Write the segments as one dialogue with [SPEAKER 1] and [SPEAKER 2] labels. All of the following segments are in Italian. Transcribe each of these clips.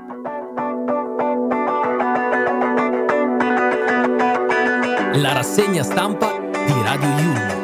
[SPEAKER 1] La rassegna stampa di Radio Yulm.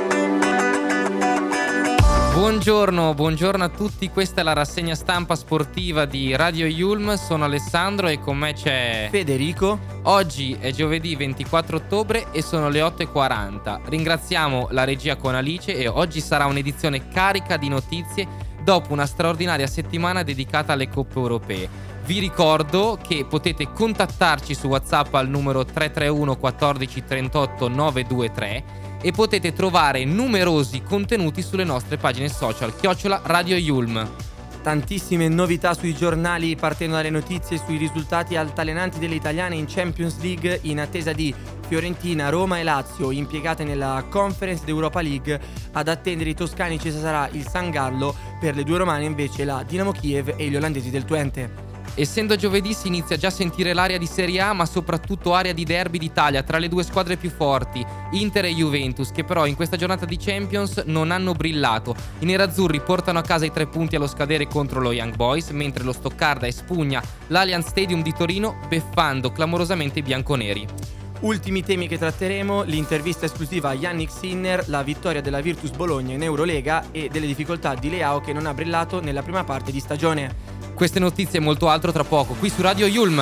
[SPEAKER 2] Buongiorno a tutti, questa è la rassegna stampa sportiva di Radio Yulm, sono Alessandro e con me c'è
[SPEAKER 3] Federico.
[SPEAKER 2] Oggi è giovedì 24 ottobre e sono le 8:40. Ringraziamo la regia con Alice e oggi sarà un'edizione carica di notizie dopo una straordinaria settimana dedicata alle coppe europee. Vi ricordo che potete contattarci su WhatsApp al numero 331 14 38 923 e potete trovare numerosi contenuti sulle nostre pagine social @Radio Yulm.
[SPEAKER 3] Tantissime novità sui giornali partendo dalle notizie sui risultati altalenanti delle italiane in Champions League in attesa di Fiorentina, Roma e Lazio impiegate nella Conference d'Europa League. Ad attendere i toscani ci sarà il San Gallo, per le due romane invece la Dinamo Kiev e gli olandesi del Twente.
[SPEAKER 2] Essendo giovedì si inizia già a sentire l'aria di Serie A, ma soprattutto aria di derby d'Italia tra le due squadre più forti, Inter e Juventus, che però in questa giornata di Champions non hanno brillato. I nerazzurri portano a casa i 3 punti allo scadere contro lo Young Boys, mentre lo Stoccarda espugna l'Allianz Stadium di Torino, beffando clamorosamente i bianconeri.
[SPEAKER 3] Ultimi temi che tratteremo: l'intervista esclusiva a Yannick Sinner, la vittoria della Virtus Bologna in Eurolega e delle difficoltà di Leao che non ha brillato nella prima parte di stagione.
[SPEAKER 2] Queste notizie e molto altro tra poco, qui su Radio Yulm.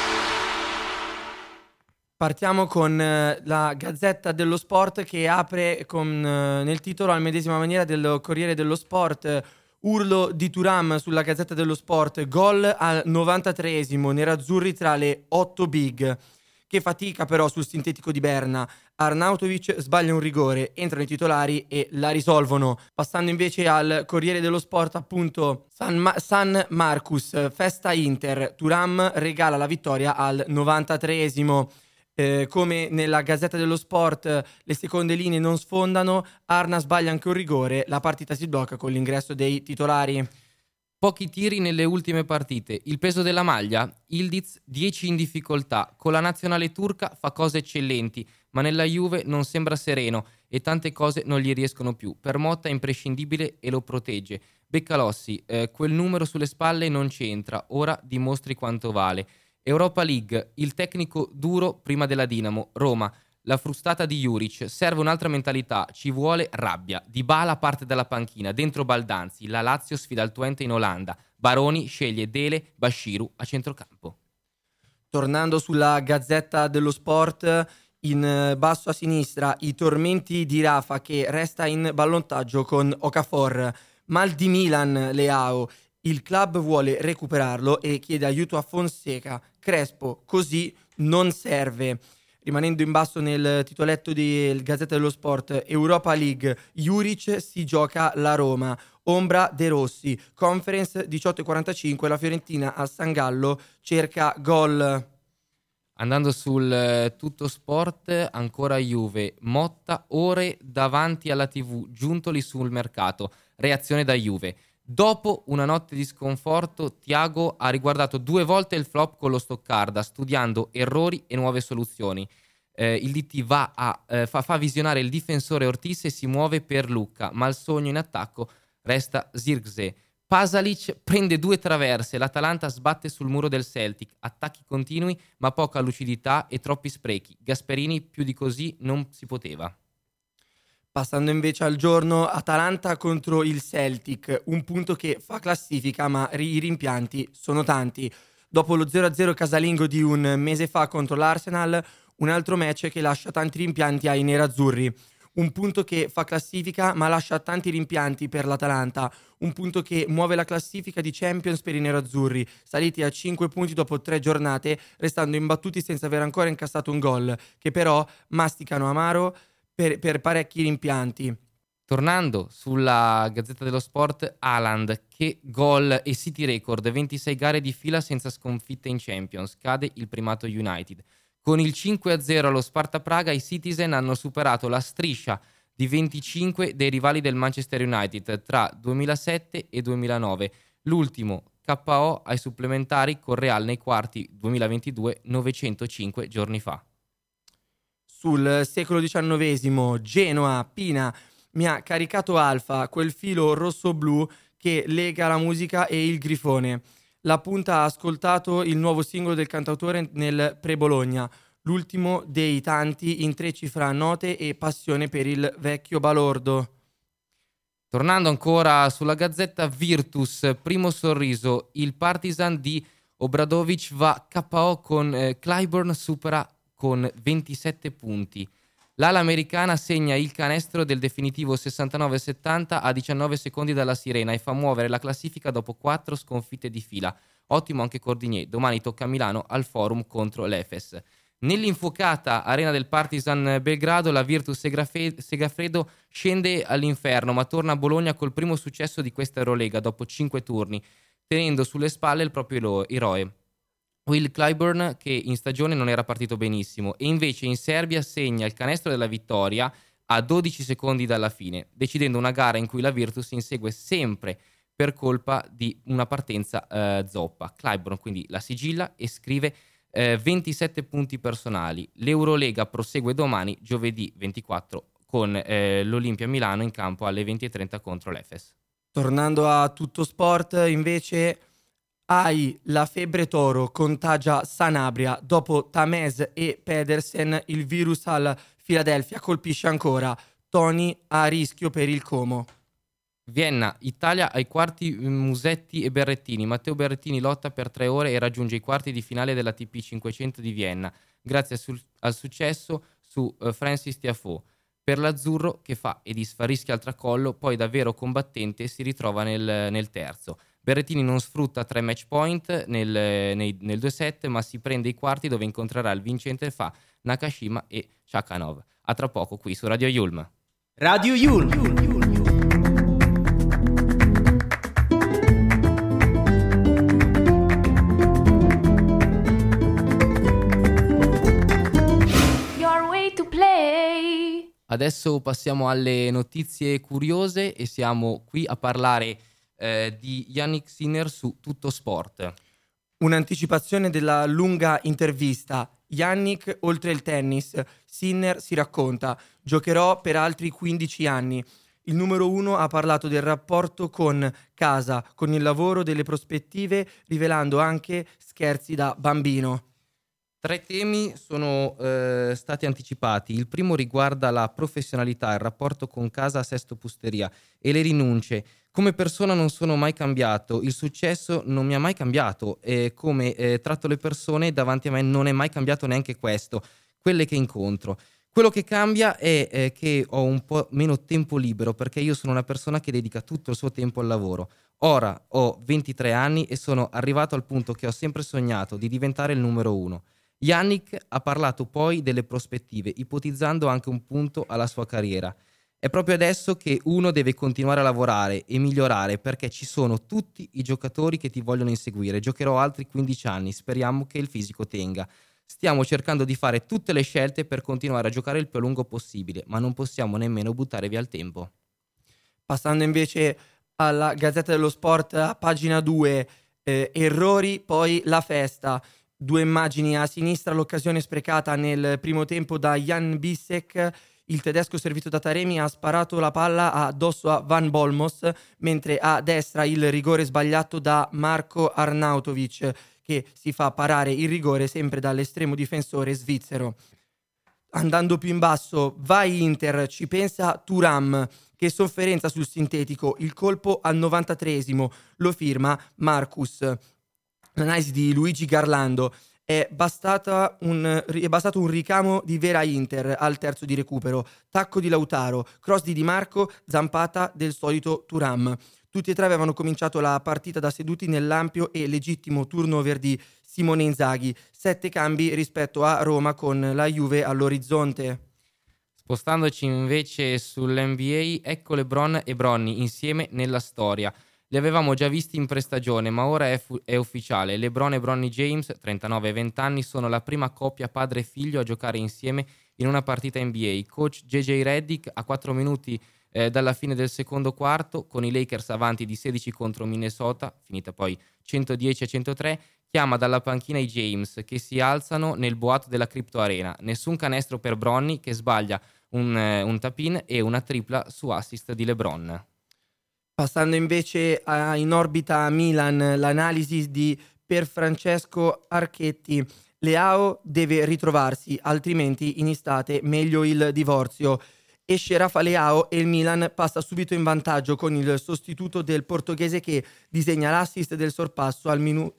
[SPEAKER 3] Partiamo con la Gazzetta dello Sport, che apre con nel titolo alla medesima maniera del Corriere dello Sport. Urlo di Thuram sulla Gazzetta dello Sport, gol al 93esimo, nerazzurri tra le 8 big. Che fatica però sul sintetico di Berna. Arnautovic sbaglia un rigore, entrano i titolari e la risolvono. Passando invece al Corriere dello Sport, appunto, San Marcus, festa Inter, Thuram regala la vittoria al 93esimo. Come nella Gazzetta dello Sport, le seconde linee non sfondano, Arna sbaglia anche un rigore, la partita si blocca con l'ingresso dei titolari.
[SPEAKER 2] Pochi tiri nelle ultime partite. Il peso della maglia? Yildiz 10 in difficoltà. Con la nazionale turca fa cose eccellenti, ma nella Juve non sembra sereno e tante cose non gli riescono più. Per Motta è imprescindibile e lo protegge. Beccalossi, quel numero sulle spalle non c'entra, ora dimostri quanto vale. Europa League, il tecnico duro prima della Dinamo. Roma, la frustata di Juric, serve un'altra mentalità, ci vuole rabbia. Dybala parte dalla panchina, dentro Baldanzi, la Lazio sfida il Twente in Olanda. Baroni sceglie Dele, Bashiru a centrocampo.
[SPEAKER 3] Tornando sulla Gazzetta dello Sport, in basso a sinistra i tormenti di Rafa che resta in ballottaggio con Okafor. Mal di Milan, Leao, il club vuole recuperarlo e chiede aiuto a Fonseca. Crespo, così non serve. Rimanendo in basso nel titoletto del Gazzetta dello Sport, Europa League, Juric si gioca la Roma, ombra De Rossi, Conference 18:45, la Fiorentina a San Gallo cerca gol.
[SPEAKER 2] Andando sul tutto sport, ancora Juve, Motta ore davanti alla TV, giuntoli sul mercato, reazione da Juve. Dopo una notte di sconforto, Thiago ha riguardato 2 volte il flop con lo Stoccarda, studiando errori e nuove soluzioni. Il DT fa visionare il difensore Ortiz e si muove per Lucca, ma il sogno in attacco resta Zirkzee. Pasalic prende 2 traverse, l'Atalanta sbatte sul muro del Celtic, attacchi continui ma poca lucidità e troppi sprechi. Gasperini più di così non si poteva.
[SPEAKER 3] Passando invece al giorno, Atalanta contro il Celtic, un punto che fa classifica ma i rimpianti sono tanti. Dopo lo 0-0 casalingo di un mese fa contro l'Arsenal, un altro match che lascia tanti rimpianti ai nerazzurri. Un punto che fa classifica ma lascia tanti rimpianti per l'Atalanta. Un punto che muove la classifica di Champions per i nerazzurri, saliti a 5 punti dopo 3 giornate, restando imbattuti senza aver ancora incassato un gol, che però masticano amaro per parecchi rimpianti.
[SPEAKER 2] Tornando sulla Gazzetta dello Sport, Haaland, che gol e City record, 26 gare di fila senza sconfitte in Champions, cade il primato United. Con il 5-0 allo Sparta Praga i Citizen hanno superato la striscia di 25 dei rivali del Manchester United tra 2007 e 2009, l'ultimo KO ai supplementari con Real nei quarti 2022 905 giorni fa.
[SPEAKER 3] Sul secolo XIX, Genoa, Pina, mi ha caricato Alfa, quel filo rosso-blu che lega la musica e il grifone. La Punta ha ascoltato il nuovo singolo del cantautore nel pre-Bologna, l'ultimo dei tanti intrecci fra note e passione per il vecchio balordo.
[SPEAKER 2] Tornando ancora sulla Gazzetta, Virtus, primo sorriso, il Partizan di Obradovic va KO con Clyburn supera con 27 punti. L'ala americana segna il canestro del definitivo 69-70 a 19 secondi dalla sirena e fa muovere la classifica dopo 4 sconfitte di fila. Ottimo anche Cordinier, domani tocca a Milano al Forum contro l'Efes. Nell'infuocata arena del Partizan Belgrado, la Virtus Segafredo scende all'inferno, ma torna a Bologna col primo successo di questa Eurolega dopo 5 turni, tenendo sulle spalle il proprio eroe, Will Clyburn, che in stagione non era partito benissimo e invece in Serbia segna il canestro della vittoria a 12 secondi dalla fine, decidendo una gara in cui la Virtus insegue sempre per colpa di una partenza zoppa. Clyburn quindi la sigilla e scrive 27 punti personali. L'Eurolega prosegue domani, giovedì 24, con l'Olimpia Milano in campo alle 20:30 contro l'Efes.
[SPEAKER 3] Tornando a tutto sport, invece, la febbre toro contagia Sanabria. Dopo Tamez e Pedersen, il virus al Philadelphia colpisce ancora. Toni a rischio per il Como.
[SPEAKER 2] Vienna, Italia ai quarti, Musetti e Berrettini. Matteo Berrettini lotta per 3 ore e raggiunge i quarti di finale della TP 500 di Vienna, grazie al successo su Francis Tiafoe. Per l'azzurro, che fa e disfa, rischia al tracollo, poi davvero combattente si ritrova nel terzo. Berrettini non sfrutta 3 match point nel 2-7, ma si prende i quarti dove incontrerà il vincente fra Nakashima e Chakhanov. A tra poco qui su Radio Yulm.
[SPEAKER 1] Radio Yulm.
[SPEAKER 2] Adesso passiamo alle notizie curiose e siamo qui a parlare di Yannick Sinner su Tutto Sport.
[SPEAKER 3] Un'anticipazione della lunga intervista. Yannick, oltre il tennis, Sinner si racconta: giocherò per altri 15 anni. Il numero 1 ha parlato del rapporto con casa, con il lavoro, delle prospettive, rivelando anche scherzi da bambino.
[SPEAKER 2] 3 temi sono stati anticipati. Il primo riguarda la professionalità, il rapporto con casa a Sesto Pusteria e le rinunce. Come persona non sono mai cambiato, il successo non mi ha mai cambiato e come tratto le persone davanti a me non è mai cambiato neanche questo, quelle che incontro. Quello che cambia è che ho un po' meno tempo libero perché io sono una persona che dedica tutto il suo tempo al lavoro. Ora ho 23 anni e sono arrivato al punto che ho sempre sognato di diventare il numero 1. Yannick ha parlato poi delle prospettive, ipotizzando anche un punto alla sua carriera. È proprio adesso che uno deve continuare a lavorare e migliorare perché ci sono tutti i giocatori che ti vogliono inseguire. Giocherò altri 15 anni, speriamo che il fisico tenga. Stiamo cercando di fare tutte le scelte per continuare a giocare il più a lungo possibile, ma non possiamo nemmeno buttare via il tempo.
[SPEAKER 3] Passando invece alla Gazzetta dello Sport, a pagina 2, errori, poi la festa. 2 immagini a sinistra, l'occasione sprecata nel primo tempo da Jan Bissek. Il tedesco servito da Taremi ha sparato la palla addosso a Van Bolmos, mentre a destra il rigore sbagliato da Marko Arnautovic, che si fa parare il rigore sempre dall'estremo difensore svizzero. Andando più in basso, vai Inter, ci pensa Thuram, che sofferenza sul sintetico, il colpo al 93esimo, lo firma Marcus. L'analisi di Luigi Garlando: è bastato un ricamo di vera Inter al terzo di recupero, tacco di Lautaro, cross di Di Marco, zampata del solito Thuram. Tutti e 3 avevano cominciato la partita da seduti nell'ampio e legittimo turnover di Simone Inzaghi. 7 cambi rispetto a Roma con la Juve all'orizzonte.
[SPEAKER 2] Spostandoci invece sull'NBA, ecco LeBron e Bronny insieme nella storia. Li avevamo già visti in prestagione, ma ora è ufficiale. LeBron e Bronny James, 39 e 20 anni, sono la prima coppia padre e figlio a giocare insieme in una partita NBA. Coach JJ Redick, a 4 minuti dalla fine del secondo quarto, con i Lakers avanti di 16 contro Minnesota, finita poi 110-103, chiama dalla panchina i James, che si alzano nel boato della Crypto Arena. Nessun canestro per Bronny, che sbaglia un tap-in e una tripla su assist di LeBron.
[SPEAKER 3] Passando invece in orbita Milan, l'analisi di Pierfrancesco Archetti. Leao deve ritrovarsi, altrimenti in estate meglio il divorzio. Esce Rafa Leao e il Milan passa subito in vantaggio con il sostituto del portoghese che disegna l'assist del sorpasso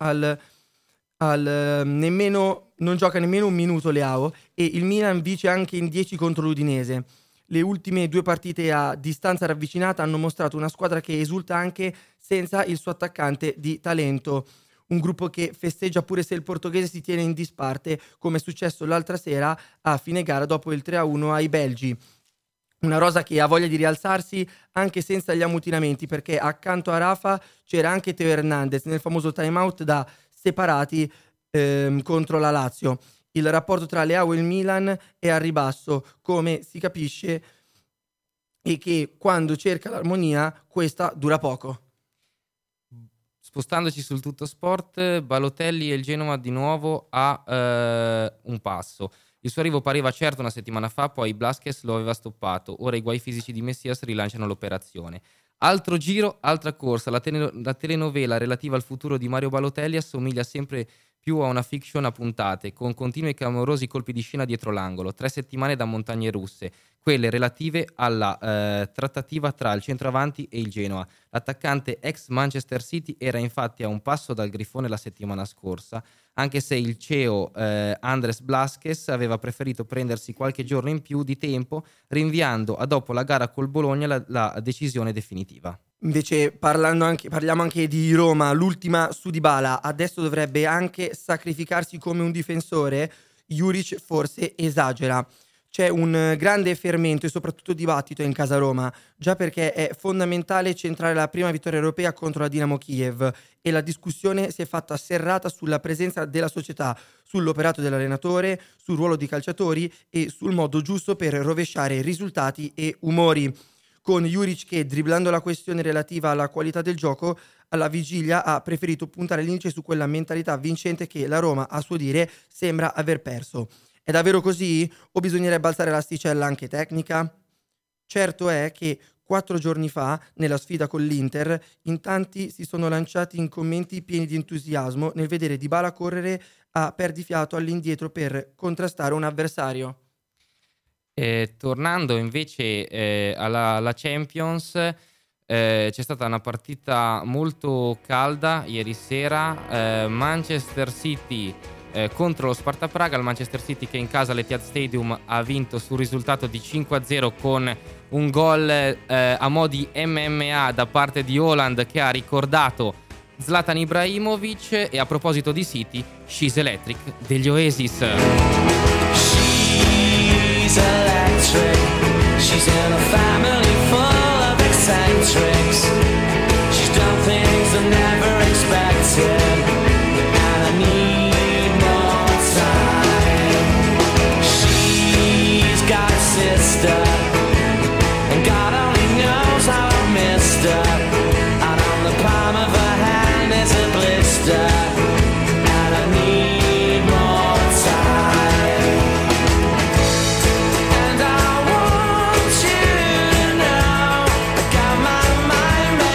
[SPEAKER 3] nemmeno, non gioca nemmeno un minuto Leao, e il Milan vince anche in 10 contro l'Udinese. Le ultime 2 partite a distanza ravvicinata hanno mostrato una squadra che esulta anche senza il suo attaccante di talento. Un gruppo che festeggia pure se il portoghese si tiene in disparte, come è successo l'altra sera a fine gara dopo il 3-1 ai belgi. Una rosa che ha voglia di rialzarsi anche senza gli ammutinamenti, perché accanto a Rafa c'era anche Teo Hernandez nel famoso timeout da separati contro la Lazio. Il rapporto tra Leao e il Milan è al ribasso, come si capisce, e che quando cerca l'armonia questa dura poco.
[SPEAKER 2] Spostandoci sul tutto sport, Balotelli e il Genoa di nuovo a un passo. Il suo arrivo pareva certo una settimana fa, poi Blasquez lo aveva stoppato. Ora i guai fisici di Messias rilanciano l'operazione. Altro giro, altra corsa. La telenovela relativa al futuro di Mario Balotelli assomiglia sempre più a una fiction a puntate, con continui e clamorosi colpi di scena dietro l'angolo. 3 settimane da montagne russe, quelle relative alla trattativa tra il centroavanti e il Genoa. L'attaccante ex Manchester City era infatti a un passo dal grifone la settimana scorsa, anche se il CEO Andrés Blasquez aveva preferito prendersi qualche giorno in più di tempo, rinviando a dopo la gara col Bologna la decisione definitiva.
[SPEAKER 3] Invece parliamo anche di Roma, l'ultima su Dybala. Adesso dovrebbe anche sacrificarsi come un difensore. Juric forse esagera. C'è un grande fermento e soprattutto dibattito in casa Roma, già perché è fondamentale centrare la prima vittoria europea contro la Dinamo Kiev, e la discussione si è fatta serrata sulla presenza della società, sull'operato dell'allenatore, sul ruolo di calciatori e sul modo giusto per rovesciare risultati e umori. Con Juric che, dribblando la questione relativa alla qualità del gioco, alla vigilia ha preferito puntare l'indice su quella mentalità vincente che la Roma, a suo dire, sembra aver perso. È davvero così? O bisognerebbe alzare l'asticella anche tecnica? Certo è che 4 giorni fa, nella sfida con l'Inter, in tanti si sono lanciati in commenti pieni di entusiasmo nel vedere Dybala correre a perdifiato all'indietro per contrastare un avversario.
[SPEAKER 2] Tornando invece alla Champions, c'è stata una partita molto calda ieri sera, Manchester City contro lo Sparta Praga. Il Manchester City che in casa all'Etihad Stadium ha vinto sul risultato di 5-0 con un gol a mo' di MMA da parte di Haaland, che ha ricordato Zlatan Ibrahimovic. E a proposito di City, She's Electric degli Oasis.
[SPEAKER 4] She's electric. She's in a family full of eccentrics. She's done things I never expected, and I need more time. She's got a sister, and God only knows how I missed her. And on the palm of her hand is a blister, and I need more time. And I want you to know I got my mind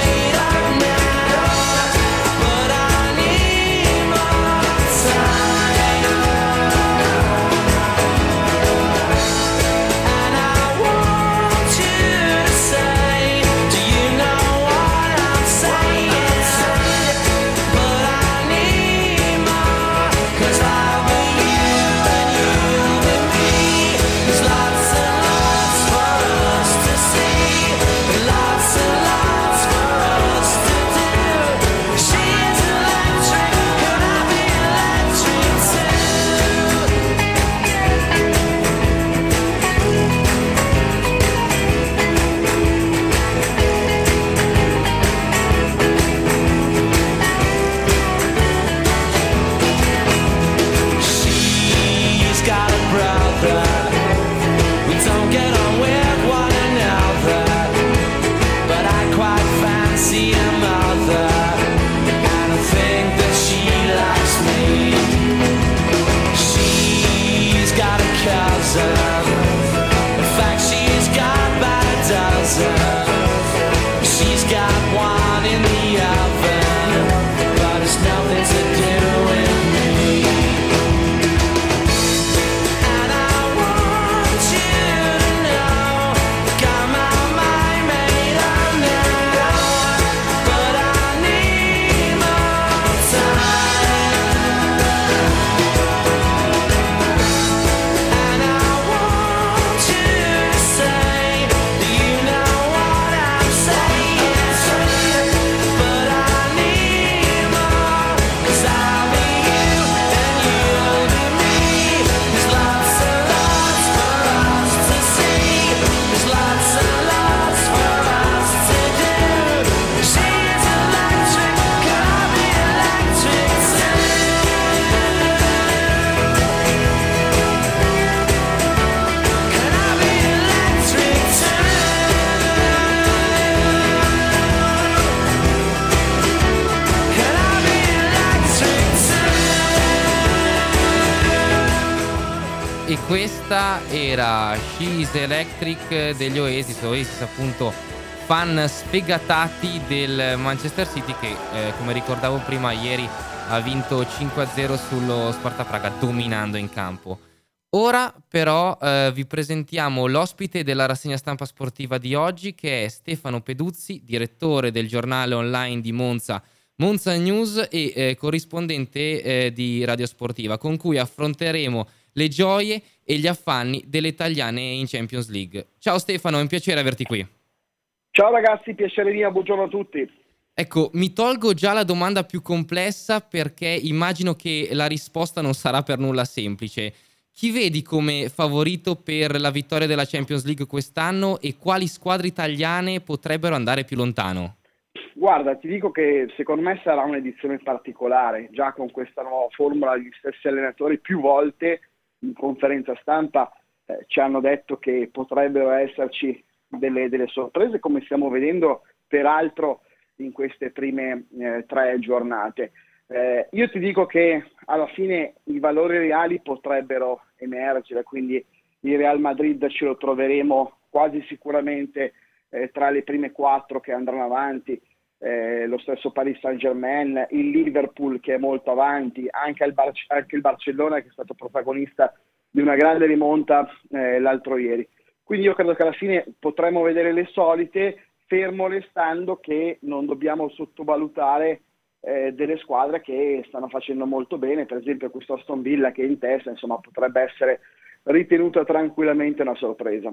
[SPEAKER 2] E questa era She's Electric degli Oasis appunto fan sfegatati del Manchester City che come ricordavo prima ieri ha vinto 5-0 sullo Sparta Praga dominando in campo. Ora però vi presentiamo l'ospite della rassegna stampa sportiva di oggi che è Stefano Peduzzi, direttore del giornale online di Monza News e corrispondente di Radio Sportiva, con cui affronteremo le gioie e gli affanni delle italiane in Champions League. Ciao Stefano, è un piacere averti qui.
[SPEAKER 5] Ciao ragazzi, piacere mio, buongiorno a tutti.
[SPEAKER 2] Ecco, mi tolgo già la domanda più complessa perché immagino che la risposta non sarà per nulla semplice. Chi vedi come favorito per la vittoria della Champions League quest'anno e quali squadre italiane potrebbero andare più lontano?
[SPEAKER 5] Guarda, ti dico che secondo me sarà un'edizione particolare, già con questa nuova formula gli stessi allenatori più volte in conferenza stampa ci hanno detto che potrebbero esserci delle sorprese, come stiamo vedendo peraltro in queste prime 3 giornate. Io ti dico che alla fine i valori reali potrebbero emergere, quindi il Real Madrid ce lo troveremo quasi sicuramente tra le prime 4 che andranno avanti, lo stesso Paris Saint-Germain, il Liverpool che è molto avanti, anche il Barcellona che è stato protagonista di una grande rimonta l'altro ieri. Quindi io credo che alla fine potremo vedere le solite, fermo restando che non dobbiamo sottovalutare delle squadre che stanno facendo molto bene, per esempio questo Aston Villa che è in testa, insomma potrebbe essere ritenuta tranquillamente una sorpresa.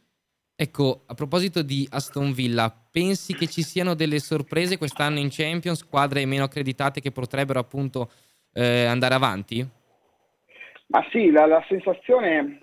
[SPEAKER 2] Ecco, a proposito di Aston Villa, pensi che ci siano delle sorprese quest'anno in Champions, squadre meno accreditate che potrebbero appunto andare avanti?
[SPEAKER 5] Ma sì, la sensazione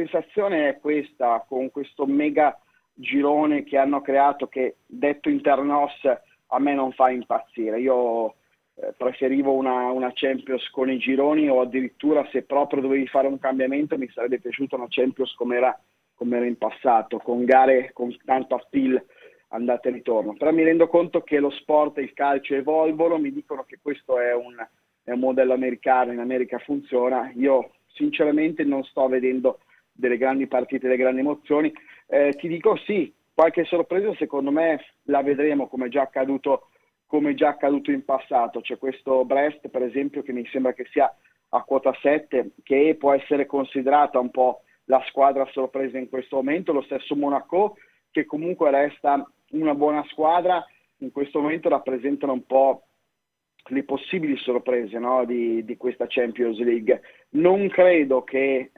[SPEAKER 5] è questa, con questo mega girone che hanno creato, che detto internos a me non fa impazzire. Io preferivo una Champions con i gironi, o addirittura se proprio dovevi fare un cambiamento mi sarebbe piaciuta una Champions come era in passato, con gare con tanto appeal andata e ritorno. Però mi rendo conto che lo sport e il calcio evolvono, mi dicono che questo è un modello americano, in America funziona. Io sinceramente non sto vedendo delle grandi partite, delle grandi emozioni. Ti dico sì, qualche sorpresa secondo me la vedremo, come già accaduto in passato. C'è questo Brest per esempio che mi sembra che sia a quota 7, che può essere considerata un po' la squadra sorpresa in questo momento, lo stesso Monaco che comunque resta una buona squadra, in questo momento rappresentano un po' le possibili sorprese, no, di questa Champions League. Non credo che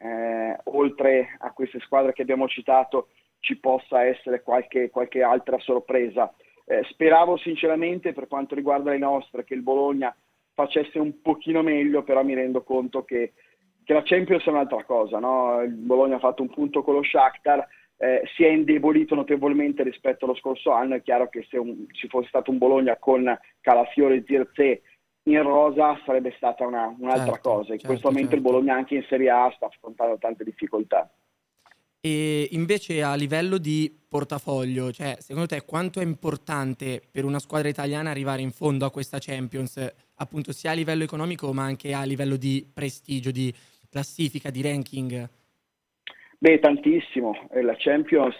[SPEAKER 5] oltre a queste squadre che abbiamo citato ci possa essere qualche altra sorpresa. Speravo sinceramente, per quanto riguarda le nostre, che il Bologna facesse un pochino meglio, però mi rendo conto che la Champions è un'altra cosa, no? Il Bologna ha fatto un punto con lo Shakhtar, si è indebolito notevolmente rispetto allo scorso anno. È chiaro che se ci fosse stato un Bologna con Calafiore e Zirkzee in rosa sarebbe stata un'altra cosa. In questo momento il Bologna anche in Serie A sta affrontando tante difficoltà.
[SPEAKER 3] E invece a livello di portafoglio, cioè secondo te quanto è importante per una squadra italiana arrivare in fondo a questa Champions, appunto sia a livello economico ma anche a livello di prestigio, di classifica, di ranking?
[SPEAKER 5] Beh, tantissimo. La Champions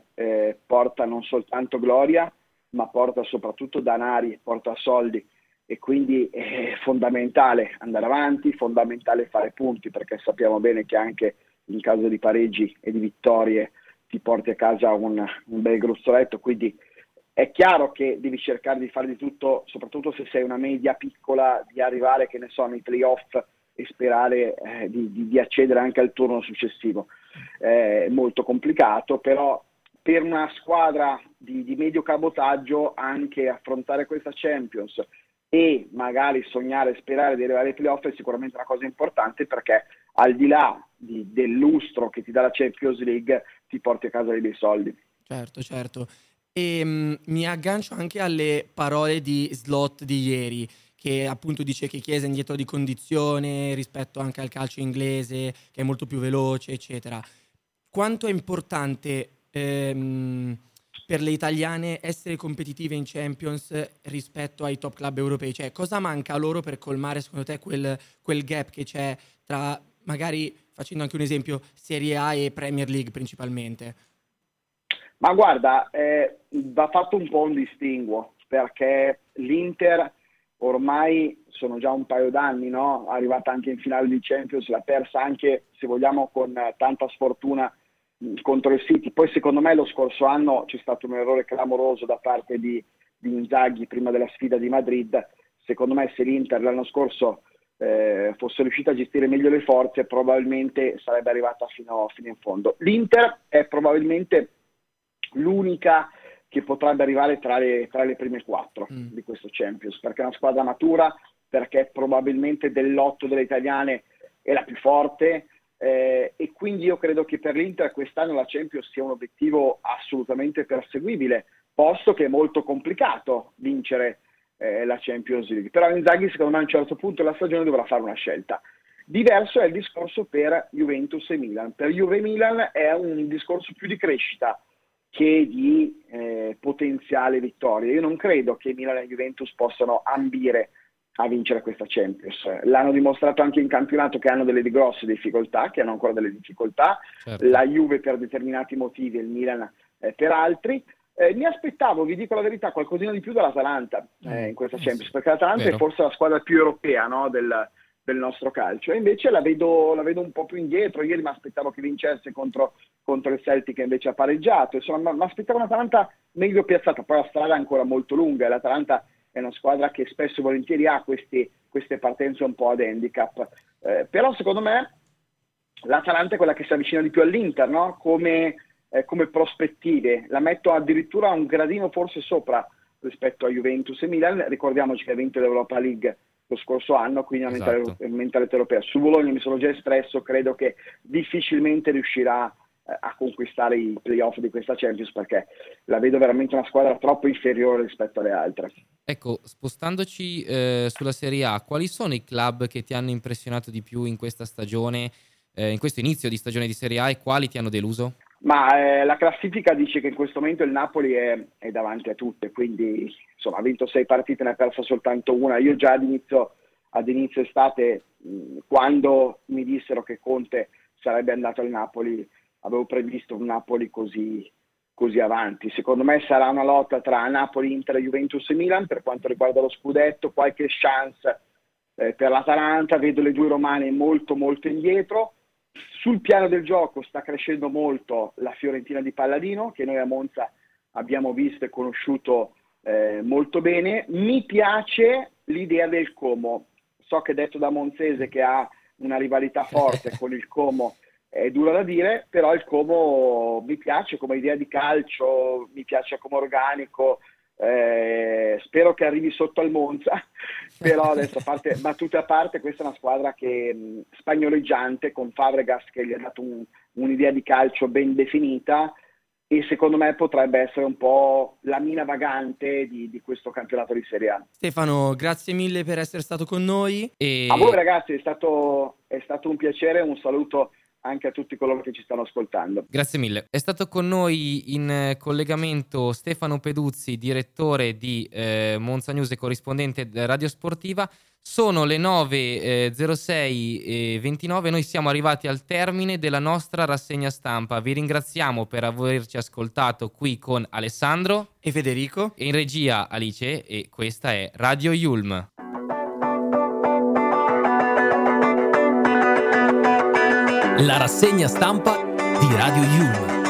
[SPEAKER 5] porta non soltanto gloria, ma porta soprattutto danari, porta soldi, e quindi è fondamentale andare avanti, fondamentale fare punti, perché sappiamo bene che anche in caso di pareggi e di vittorie ti porti a casa un bel gruzzoletto. Quindi è chiaro che devi cercare di fare di tutto, soprattutto se sei una media piccola, di arrivare, che ne so, nei playoff e sperare di accedere anche al turno successivo. È molto complicato, però per una squadra di medio cabotaggio anche affrontare questa Champions e magari sognare e sperare di arrivare ai playoff è sicuramente una cosa importante, perché al di là del lustro che ti dà la Champions League ti porti a casa dei bei soldi.
[SPEAKER 3] Certo. E mi aggancio anche alle parole di Slot di ieri, che appunto dice che Chiesa è indietro di condizione rispetto anche al calcio inglese, che è molto più veloce, eccetera. Quanto è importante per le italiane essere competitive in Champions rispetto ai top club europei? Cioè, cosa manca a loro per colmare, secondo te, quel gap che c'è tra magari facendo anche un esempio Serie A e Premier League principalmente?
[SPEAKER 5] Ma guarda, va fatto un po' un distinguo, perché l'Inter ormai sono già un paio d'anni, no? Arrivata anche in finale di Champions, l'ha persa anche, se vogliamo, con tanta sfortuna contro il City. Poi secondo me lo scorso anno c'è stato un errore clamoroso da parte di Inzaghi prima della sfida di Madrid. Secondo me se l'Inter l'anno scorso fosse riuscita a gestire meglio le forze, probabilmente sarebbe arrivata fino in fondo. L'Inter è probabilmente l'unica che potrebbe arrivare tra le prime 4 di questo Champions, perché è una squadra matura, perché probabilmente dell'8 delle italiane è la più forte, e quindi io credo che per l'Inter quest'anno la Champions sia un obiettivo assolutamente perseguibile, posto che è molto complicato vincere la Champions League. Però Inzaghi secondo me a un certo punto della stagione dovrà fare una scelta. Diverso è il discorso per Juventus e Milan. Per Juve e Milan è un discorso più di crescita che di potenziale vittoria. Io non credo che Milan e Juventus possano ambire a vincere questa Champions. L'hanno dimostrato anche in campionato, che hanno delle grosse difficoltà, che hanno ancora delle difficoltà.
[SPEAKER 2] Certo.
[SPEAKER 5] La Juve per determinati motivi e il Milan per altri. Mi aspettavo, vi dico la verità, qualcosina di più dall'Atalanta in questa Champions, perché l'Atalanta
[SPEAKER 2] Vero.
[SPEAKER 5] è forse la squadra più europea, no, del nostro calcio, e invece la vedo un po' più indietro. Ieri mi aspettavo che vincesse contro il Celtic, che invece ha pareggiato. Insomma, mi aspettavo un'Atalanta meglio piazzata. Poi la strada è ancora molto lunga e l'Atalanta è una squadra che spesso e volentieri ha queste partenze un po' ad handicap, però secondo me l'Atalanta è quella che si avvicina di più all'Inter, no? Come prospettive. La metto addirittura un gradino forse sopra rispetto a Juventus e Milan. Ricordiamoci che ha vinto l'Europa League lo scorso anno, quindi una
[SPEAKER 2] Esatto.
[SPEAKER 5] mentalità europea. Su Bologna mi sono già espresso, credo che difficilmente riuscirà a conquistare i playoff di questa Champions, perché la vedo veramente una squadra troppo inferiore rispetto alle altre.
[SPEAKER 2] Ecco, spostandoci sulla Serie A, quali sono i club che ti hanno impressionato di più in questa stagione, in questo inizio di stagione di Serie A, e quali ti hanno deluso?
[SPEAKER 5] Ma la classifica dice che in questo momento il Napoli è davanti a tutte, quindi insomma ha vinto 6 partite, ne ha persa soltanto una. Io già ad inizio estate, quando mi dissero che Conte sarebbe andato al Napoli, avevo previsto un Napoli così avanti. Secondo me sarà una lotta tra Napoli, Inter, Juventus e Milan per quanto riguarda lo scudetto. Qualche chance per l'Atalanta, vedo le due romane molto molto indietro. Sul piano del gioco sta crescendo molto la Fiorentina di Palladino, che noi a Monza abbiamo visto e conosciuto molto bene. Mi piace l'idea del Como. So che detto da monzese che ha una rivalità forte con il Como è dura da dire, però il Como mi piace come idea di calcio, mi piace come organico. Spero che arrivi sotto al Monza, però adesso battute a parte, questa è una squadra che spagnoleggiante, con Fabregas che gli ha dato un'idea di calcio ben definita, e secondo me potrebbe essere un po' la mina vagante di questo campionato di Serie A.
[SPEAKER 3] Stefano, grazie mille per essere stato con noi.
[SPEAKER 2] E
[SPEAKER 5] A voi ragazzi è stato un piacere, un saluto anche a tutti coloro che ci stanno ascoltando.
[SPEAKER 2] grazie mille. È stato con noi in collegamento Stefano Peduzzi, direttore di Monza News e corrispondente della Radio Sportiva. Sono le 9:06:29. Noi siamo arrivati al termine della nostra rassegna stampa. Vi ringraziamo per averci ascoltato qui con Alessandro
[SPEAKER 3] E Federico?
[SPEAKER 2] e in regia Alice, e questa è Radio Yulm.
[SPEAKER 1] La rassegna stampa di Radio Yulm.